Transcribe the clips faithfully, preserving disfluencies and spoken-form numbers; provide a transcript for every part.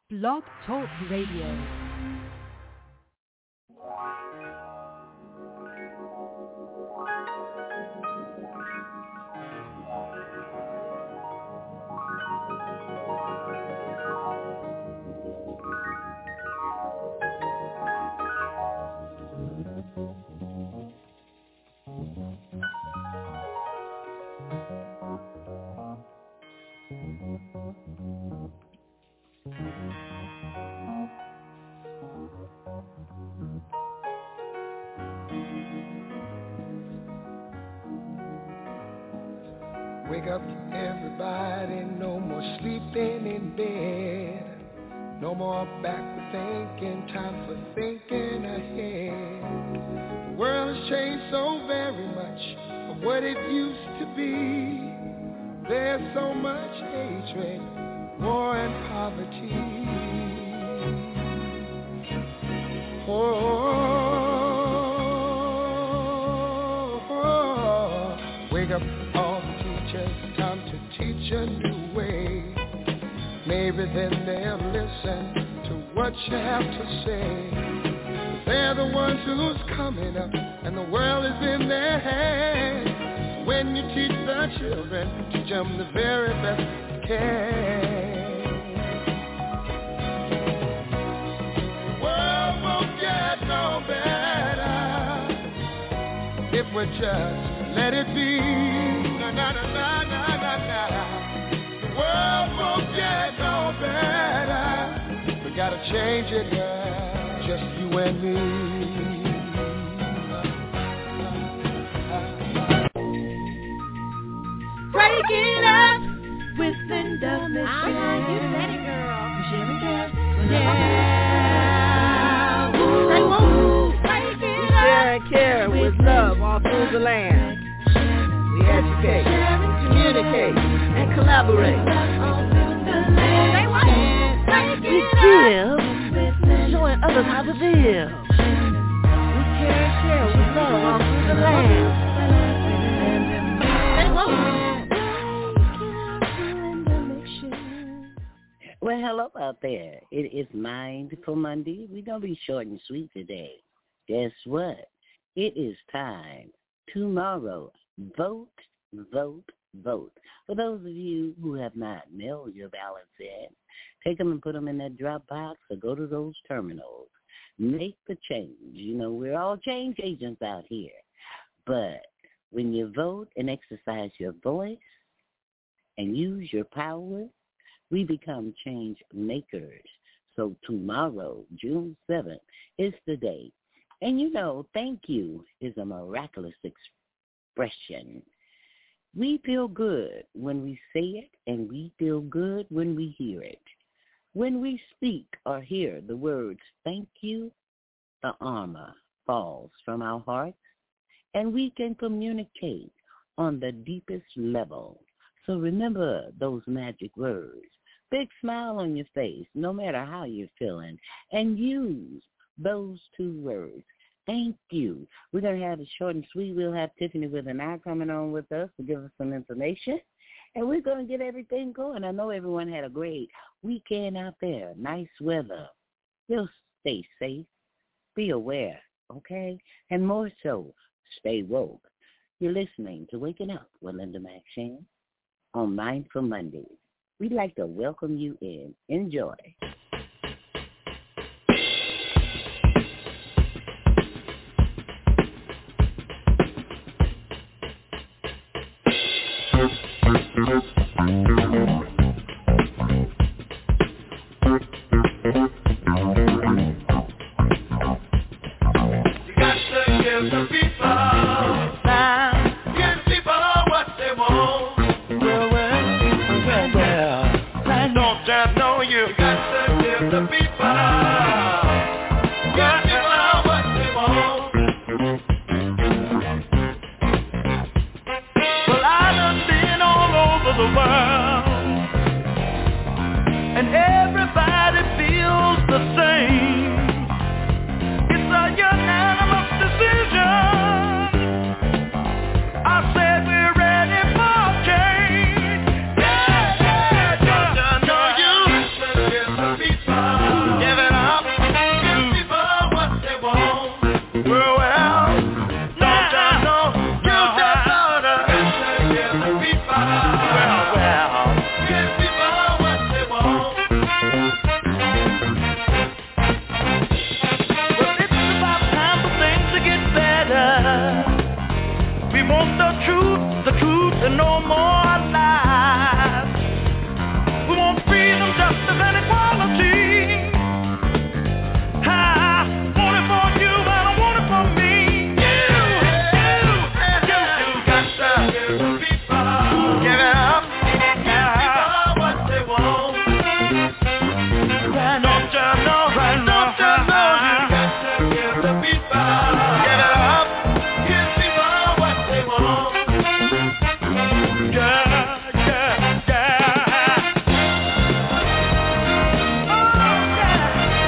Blog Talk Radio. Wake up, everybody, no more sleeping in bed. No more backward thinking, time for thinking ahead. The world has changed so very much from what it used to be. There's so much hatred, war and poverty. Oh, oh, oh. Wake up, all the teachers, time to teach a new way. Maybe then they'll listen to what you have to say. They're the ones who's coming up, and the world is in their hands. When you teach the children, teach them the very best you can. The world won't get no better if we just let it be. Na na na na na na na. The world won't get no better. We gotta change it, yeah, just you and me. Break it up with Linda Michelle. Uh-huh, you said it, girl. Michelle, yeah. Say woo. Break it We share and care with love all through the land. We educate, communicate, and collaborate. Say what? Break We it up. give, showing others how to live. We care and share with love all through the land. Say woo. Well, hello out there. It is Mindful Monday. We're going to be short and sweet today. Guess what? It is time. Tomorrow, vote, vote, vote. For those of you who have not mailed your ballots in, take them and put them in that drop box or go to those terminals. Make the change. You know, we're all change agents out here. But when you vote and exercise your voice and use your power, we become change makers. So tomorrow, June seventh, is the day. And you know, thank you is a miraculous expression. We feel good when we say it, and we feel good when we hear it. When we speak or hear the words thank you, the armor falls from our hearts, and we can communicate on the deepest level. So remember those magic words. Big smile on your face, no matter how you're feeling, and use those two words. Thank you. We're going to have it short and sweet. We'll have Tiffany with an eye coming on with us to give us some information, and we're going to get everything going. I know everyone had a great weekend out there, nice weather. You'll stay safe, be aware, okay? And more so, stay woke. You're listening to Waking Up with Linda McShane on Mindful Mondays. We'd like to welcome you in. Enjoy. People right now. Don't you know, right now. Don't you know you got to give the people. Get it up. Give people what they want. Yeah, yeah, yeah. Oh, yeah.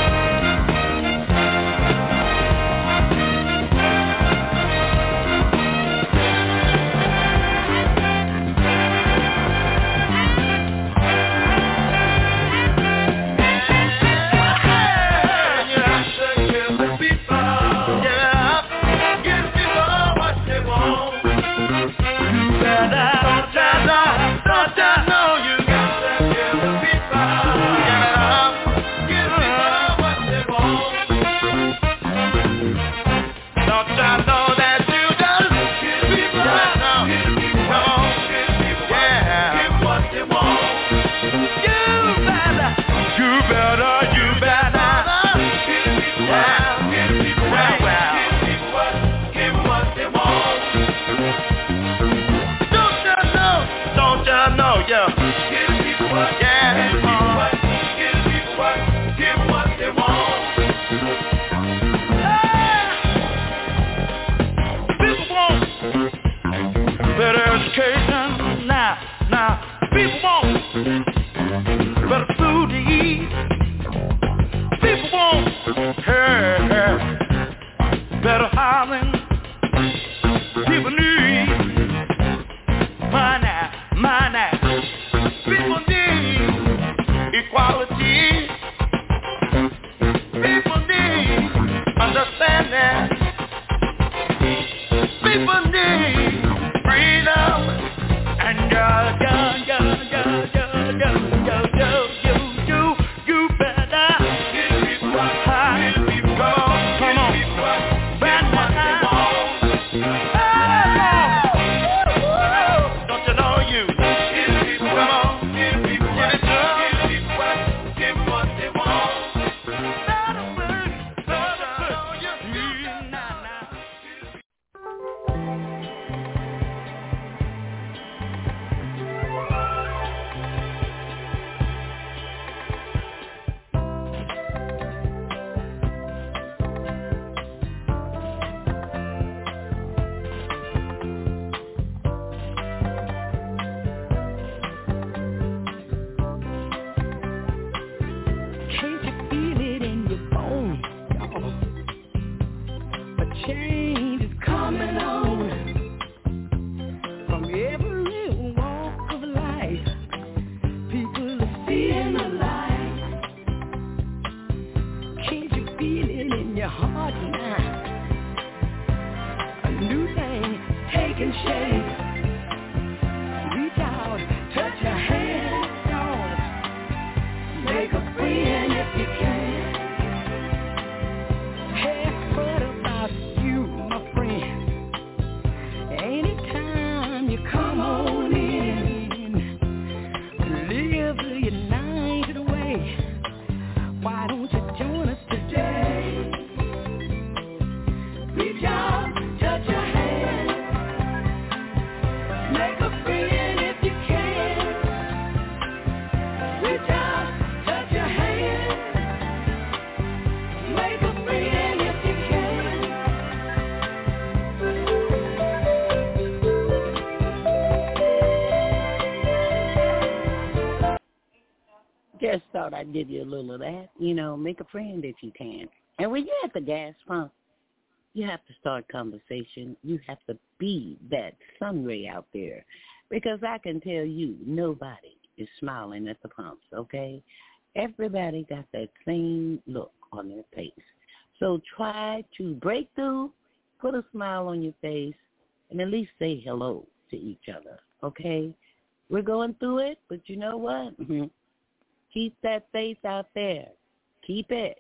Just thought I'd give you a little of that. You know, make a friend if you can. And when you're at the gas pump, you have to start conversation. You have to be that sun ray out there. Because I can tell you, nobody is smiling at the pumps, okay? Everybody got that same look on their face. So try to break through, put a smile on your face, and at least say hello to each other, okay? We're going through it, but you know what? Mm-hmm. Keep that faith out there. Keep it.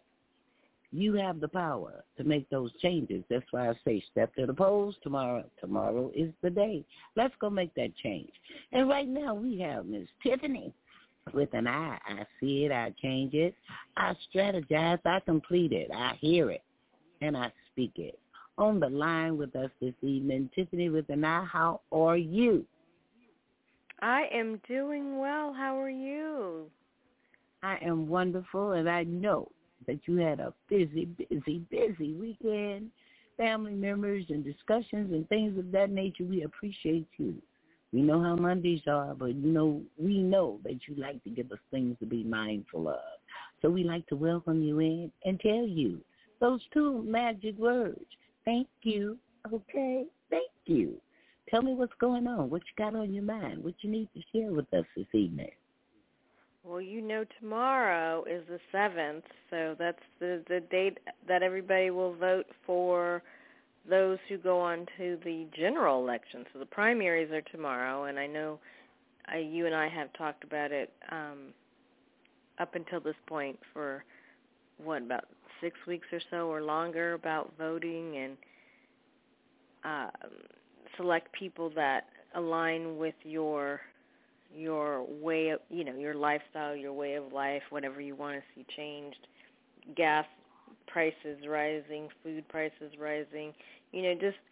You have the power to make those changes. That's why I say step to the polls tomorrow. Tomorrow is the day. Let's go make that change. And right now we have Miss Tiffany with an I. I see it. I change it. I strategize. I complete it. I hear it. And I speak it. On the line with us this evening, Tiffany with an I. How are you? I am doing well. How are you? I am wonderful, and I know that you had a busy, busy, busy weekend, family members and discussions and things of that nature. We appreciate you. We know how Mondays are, but you know we know that you like to give us things to be mindful of. So we like to welcome you in and tell you those two magic words. Thank you. Okay? Thank you. Tell me what's going on, what you got on your mind, what you need to share with us this evening. Well, you know tomorrow is the seventh, so that's the, the date that everybody will vote for those who go on to the general election. So the primaries are tomorrow, and I know uh, you and I have talked about it um, up until this point for, what, about six weeks or so or longer about voting and uh, select people that align with your your way of, you know, your lifestyle, your way of life, whatever you want to see changed. Gas prices rising, food prices rising, you know, just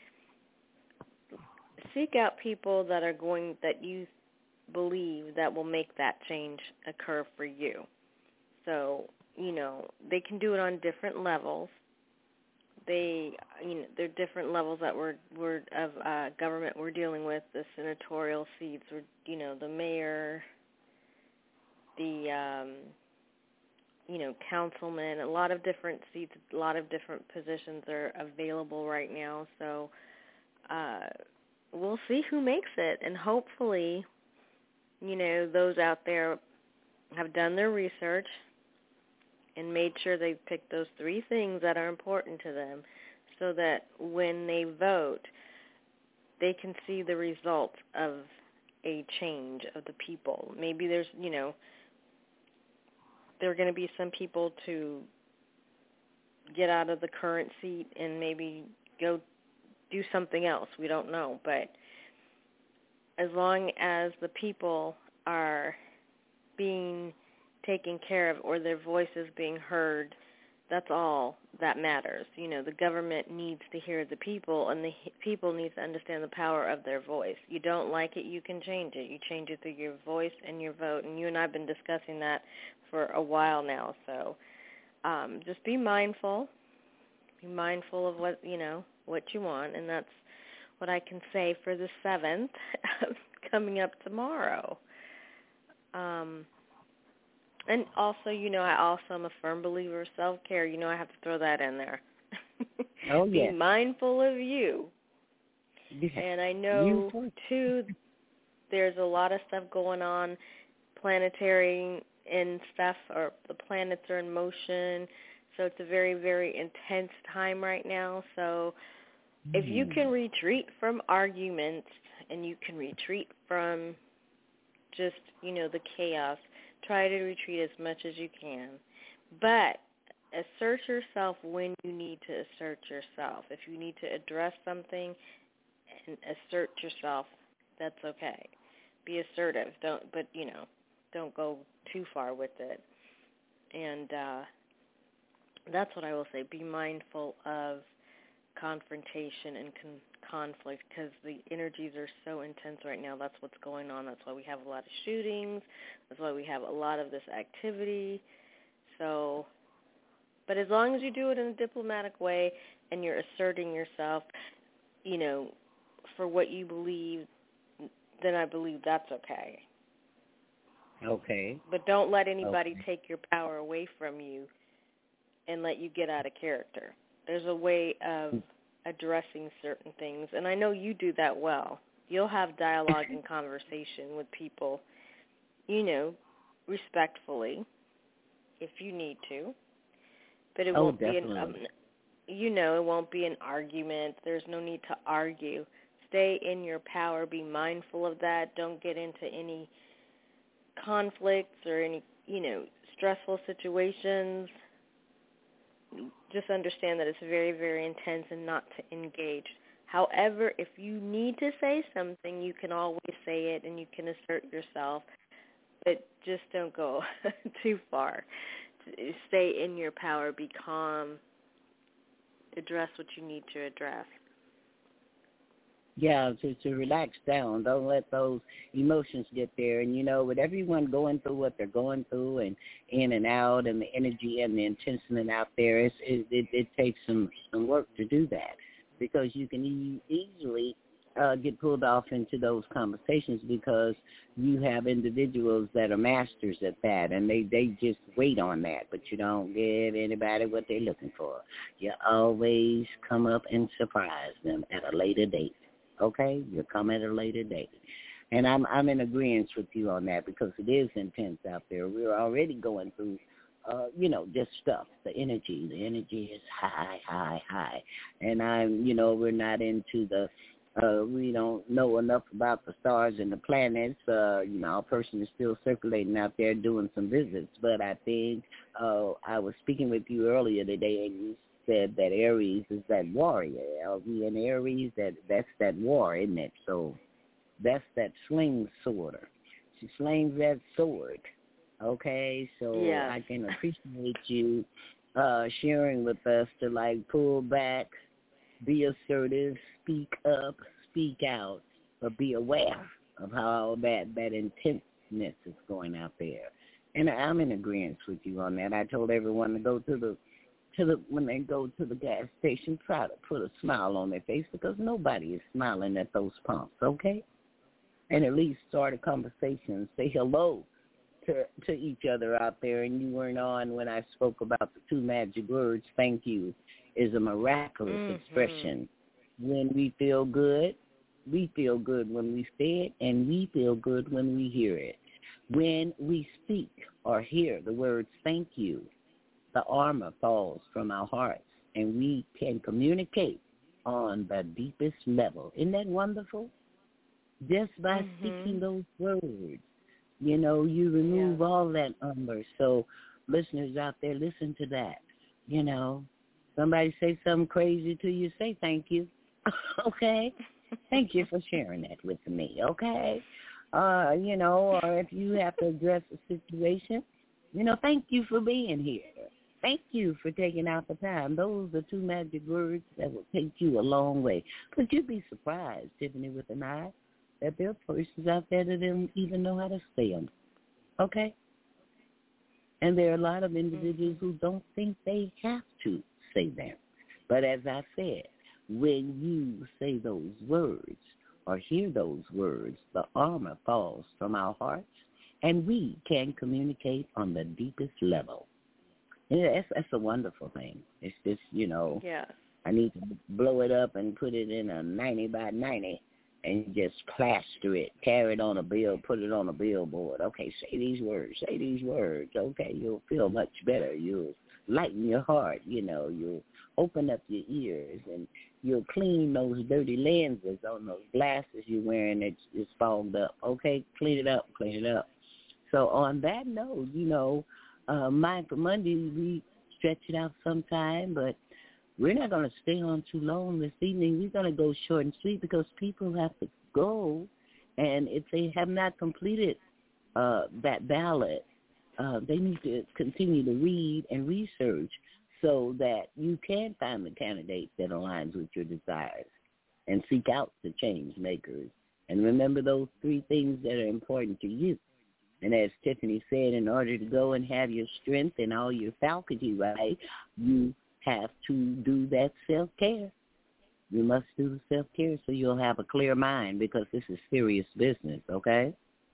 seek out people that are going, that you believe that will make that change occur for you. So, you know, they can do it on different levels. They, you know, there are different levels that we're, we're of uh, government we're dealing with. The senatorial seats, or you know, the mayor, the, um, you know, councilman. A lot of different seats, a lot of different positions are available right now. So uh, we'll see who makes it, and hopefully, you know, those out there have done their research and made sure they pick those three things that are important to them so that when they vote, they can see the results of a change of the people. Maybe there's, you know, there are going to be some people to get out of the current seat and maybe go do something else. We don't know. But as long as the people are being taken care of or their voices being heard, that's all that matters. You know, the government needs to hear the people, and the people need to understand the power of their voice. You don't like it, you can change it. You change it through your voice and your vote, and you and I have been discussing that for a while now. So um, just be mindful. Be mindful of what, you know, what you want, and that's what I can say for the seventh coming up tomorrow. Um And also, you know, I also am a firm believer of self-care. You know, I have to throw that in there. Oh, yeah. Be mindful of you. Yeah. And I know, you. too, there's a lot of stuff going on, planetary and stuff, or the planets are in motion. So it's a very, very intense time right now. So mm. if you can retreat from arguments and you can retreat from just, you know, the chaos, try to retreat as much as you can. But assert yourself when you need to assert yourself. If you need to address something and assert yourself, that's okay. Be assertive. Don't, but, you know, don't go too far with it. And uh, that's what I will say. Be mindful of confrontation and con- conflict because the energies are so intense right now. That's what's going on. That's why we have a lot of shootings. That's why we have a lot of this activity. So, but as long as you do it in a diplomatic way and you're asserting yourself, you know, for what you believe, then I believe that's okay. Okay. But don't let anybody okay. take your power away from you and let you get out of character. There's a way of addressing certain things, and I know you do that well. You'll have dialogue and conversation with people, you know, respectfully, if you need to. But it oh, won't definitely. be an, um, you know, it won't be an argument. There's no need to argue. Stay in your power. Be mindful of that. Don't get into any conflicts or any, you know, stressful situations. Just understand that it's very, very intense and not to engage. However, if you need to say something, you can always say it and you can assert yourself, but just don't go too far. Stay in your power, be calm, address what you need to address. Yeah, to, to relax down. Don't let those emotions get there. And, you know, with everyone going through what they're going through and in and out and the energy and the intention out there, it's, it, it, it takes some, some work to do that because you can e- easily uh, get pulled off into those conversations because you have individuals that are masters at that, and they, they just wait on that, but you don't give anybody what they're looking for. You always come up and surprise them at a later date. Okay, you'll come at a later date. And I'm I'm in agreement with you on that because it is intense out there. We're already going through, uh, you know, just stuff. The energy, the energy is high, high, high. And I'm, you know, we're not into the, uh, we don't know enough about the stars and the planets. Uh, you know, our person is still circulating out there doing some visits. But I think uh, I was speaking with you earlier today, and you said that Aries is that warrior. Are we in Aries? That that's that war, isn't it? So that's that sling sworder. She slings that sword. Okay, so yes. I can appreciate you uh, sharing with us to like pull back, be assertive, speak up, speak out, but be aware of how that that intenseness is going out there. And I'm in agreement with you on that. I told everyone to go to the To the, when they go to the gas station, try to put a smile on their face because nobody is smiling at those pumps, okay? And at least start a conversation, say hello to to each other out there. And you weren't on when I spoke about the two magic words, thank you, is a miraculous mm-hmm. expression. When we feel good, we feel good when we say it, and we feel good when we hear it. When we speak or hear the words thank you, the armor falls from our hearts, and we can communicate on the deepest level. Isn't that wonderful? Just by mm-hmm. speaking those words, you know, you remove yeah. all that armor. So listeners out there, listen to that. You know, somebody say something crazy to you, say thank you. Okay? Thank you for sharing that with me, okay? Uh, you know, or if you have to address a situation, you know, thank you for being here. Thank you for taking out the time. Those are two magic words that will take you a long way. But you'd be surprised, Tiffany with an eye, that there are persons out there that don't even know how to say them. Okay? And there are a lot of individuals who don't think they have to say them. But as I said, when you say those words or hear those words, the armor falls from our hearts, and we can communicate on the deepest level. Yeah, that's, that's a wonderful thing. It's just, you know, yes. I need to blow it up and put it in a ninety by ninety and just plaster it, carry it on a bill, put it on a billboard. Okay, say these words, say these words. Okay, you'll feel much better. You'll lighten your heart, you know. You'll open up your ears, and you'll clean those dirty lenses on those glasses you're wearing that is fogged up. Okay, clean it up, clean it up. So on that note, you know, uh, Mindful Monday, we stretch it out sometime, but we're not going to stay on too long this evening. We're going to go short and sweet because people have to go, and if they have not completed uh, that ballot, uh, they need to continue to read and research so that you can find the candidate that aligns with your desires and seek out the change makers. And remember those three things that are important to you. And as Tiffany said, in order to go and have your strength and all your faculty right, you have to do that self-care. You must do the self-care so you'll have a clear mind because this is serious business, okay?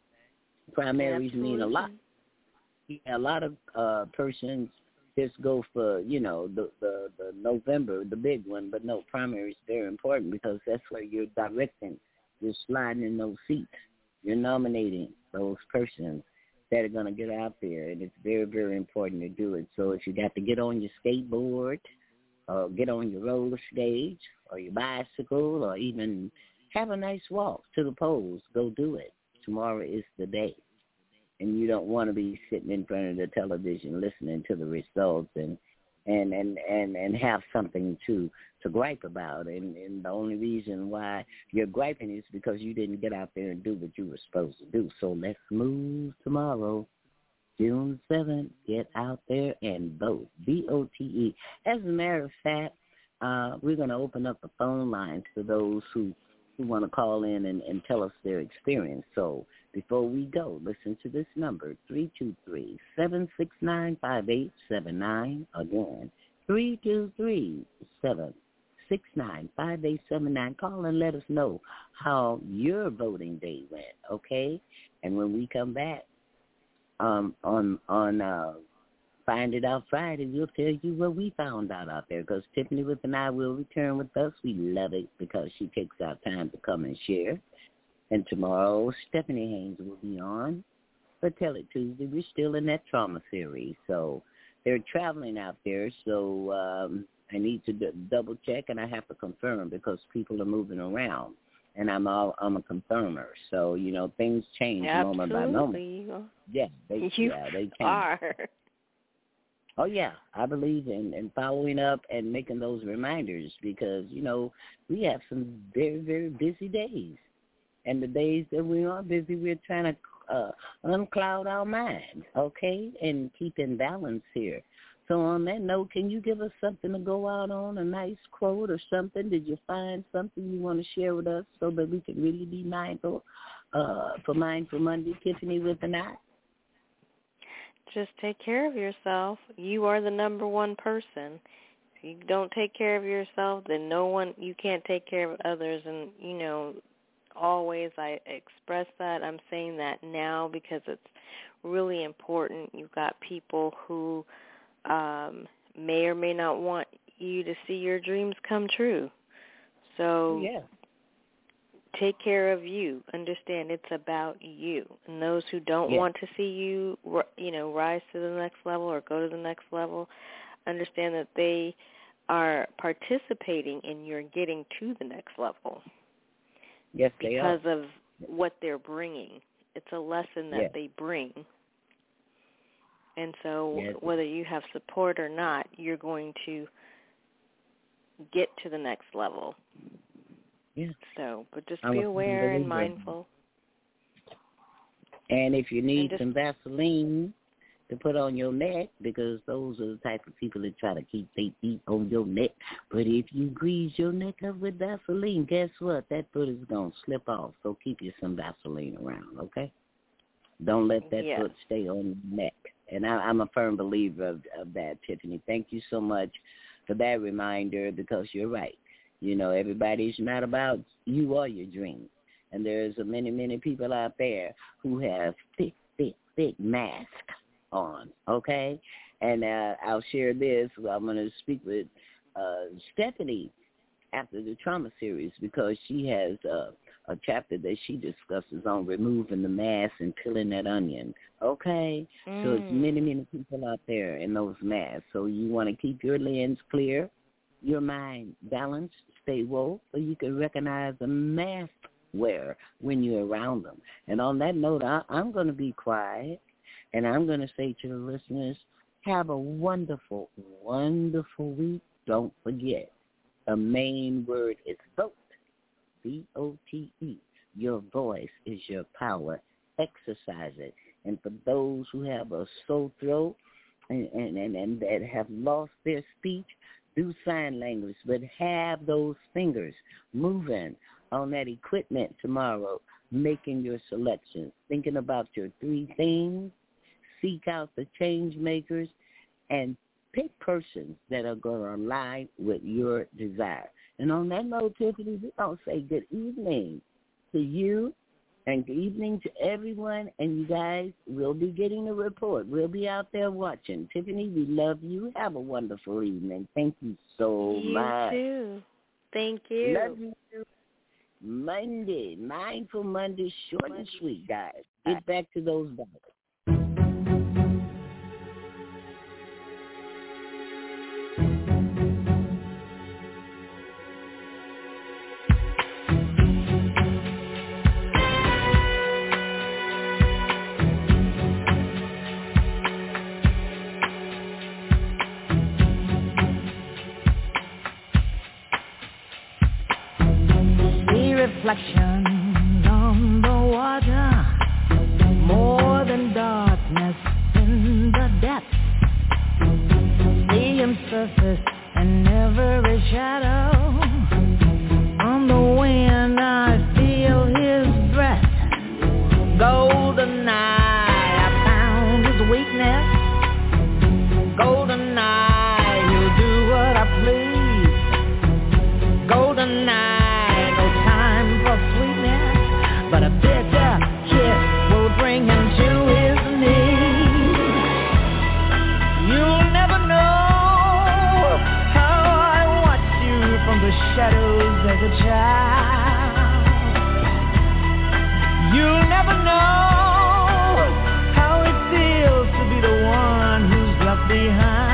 Primaries Absolutely. mean a lot. Yeah, a lot of uh, persons just go for, you know, the, the, the November, the big one, but no, primary is very important because that's where you're directing, you're sliding in those seats, you're nominating those persons that are going to get out there, and it's very, very important to do it. So if you got to get on your skateboard or get on your roller skate or your bicycle or even have a nice walk to the polls, go do it. Tomorrow is the day. And you don't want to be sitting in front of the television listening to the results and and, and, and, and have something to, to gripe about. And, and the only reason why you're griping is because you didn't get out there and do what you were supposed to do. So let's move tomorrow, June seventh. Get out there and vote, V O T E. As a matter of fact, uh, we're going to open up the phone lines for those who who want to call in and, and tell us their experience. So before we go, listen to this number, three two three, seven six nine, five eight seven nine. Again, three two three, seven six nine, five eight seven nine. Call and let us know how your voting day went, okay? And when we come back um, on on uh, Find It Out Friday, we'll tell you what we found out out there, because Tiffany with and I will return with us. We love it because she takes our time to come and share. And tomorrow, Stephanie Haynes will be on for Tell It Tuesday. We're still in that trauma series. So they're traveling out there, so um, I need to d- double check, and I have to confirm because people are moving around. And I'm all I'm a confirmer. So, you know, things change Absolutely. moment by moment. Yeah, they, you yeah, they change. are. Oh, yeah, I believe in, in following up and making those reminders because, you know, we have some very, very busy days. And the days that we are busy, we're trying to uh, uncloud our mind, okay, and keep in balance here. So on that note, can you give us something to go out on, a nice quote or something? Did you find something you want to share with us so that we can really be mindful uh, for Mindful Monday, Tiffany with an I? Just take care of yourself. You are the number one person. If you don't take care of yourself, then no one, you can't take care of others. And, you know, always I express that. I'm saying that now because it's really important. You've got people who um, may or may not want you to see your dreams come true. So yeah. Take care of you. Understand it's about you. And those who don't yeah. want to see you, you know, rise to the next level or go to the next level, understand that they are participating in your getting to the next level. Yes, they are. Because of what they're bringing. It's a lesson that yeah. they bring. And so yes. whether you have support or not, you're going to get to the next level. Yeah. So, but just I'm be aware and mindful. And if you need just, some Vaseline to put on your neck, because those are the type of people that try to keep their feet on your neck. But if you grease your neck up with Vaseline, guess what? That foot is going to slip off. So keep you some Vaseline around, okay? Don't let that yes. foot stay on your neck. And I, I'm a firm believer of, of that, Tiffany. Thank you so much for that reminder, because you're right. You know, everybody's not about you or your dreams. And there's many, many people out there who have thick, thick, thick masks on, okay? And uh, I'll share this. I'm going to speak with uh, Stephanie after the trauma series, because she has uh, a chapter that she discusses on removing the mask and peeling that onion, okay? Mm. So it's many, many people out there in those masks. So you want to keep your lens clear, your mind balanced, stay woke, so you can recognize the mask wearer when you're around them. And on that note, I, I'm going to be quiet, and I'm going to say to the listeners, have a wonderful, wonderful week. Don't forget, the main word is vote, V O T E. Your voice is your power. Exercise it. And for those who have a sore throat and, and, and, and that have lost their speech, do sign language, but have those fingers moving on that equipment tomorrow, making your selections, thinking about your three things, seek out the change makers, and pick persons that are going to align with your desire. And on that note, Tiffany, we're going to say good evening to you and good evening to everyone. And you guys will be getting a report. We'll be out there watching. Tiffany, we love you. Have a wonderful evening. Thank you so you much. You too. Thank you. Love you. Monday, Mindful Monday, short and sweet, guys. Get back to those dollars. Reflections on the water, more than darkness in the depths. See him surface in every shadow. On the wind I child. You'll never know how it feels to be the one who's left behind.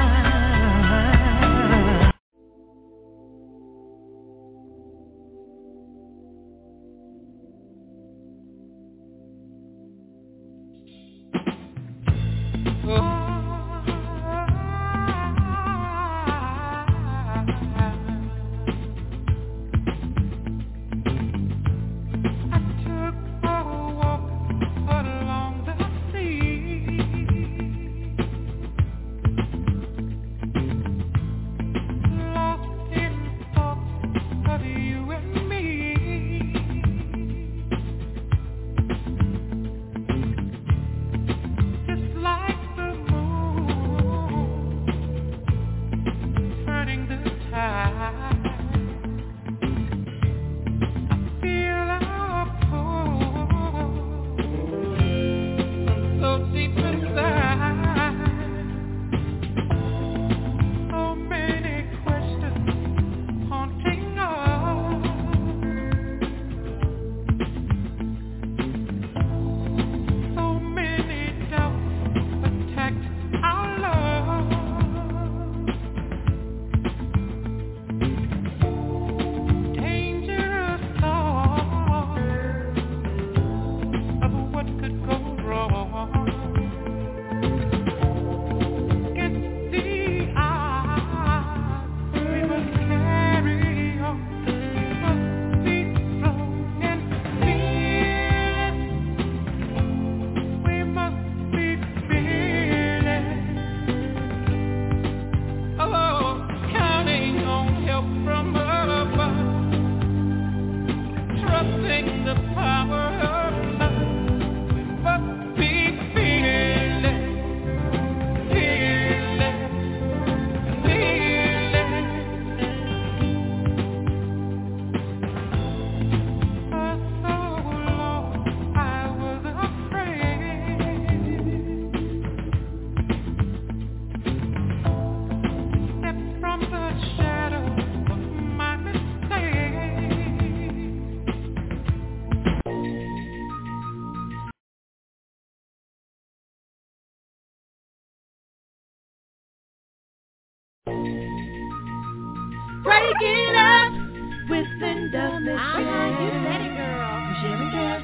Breaking up with Linda Michelle. Ah, you said it, girl. Michelle and Jeff.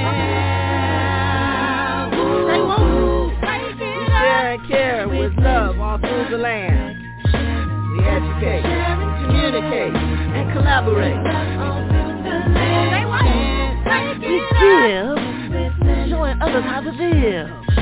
Yeah. Say woo. Breaking up. Share and care with love all through the land. We educate, communicate, and collaborate. Say what? We give, showing others how to live.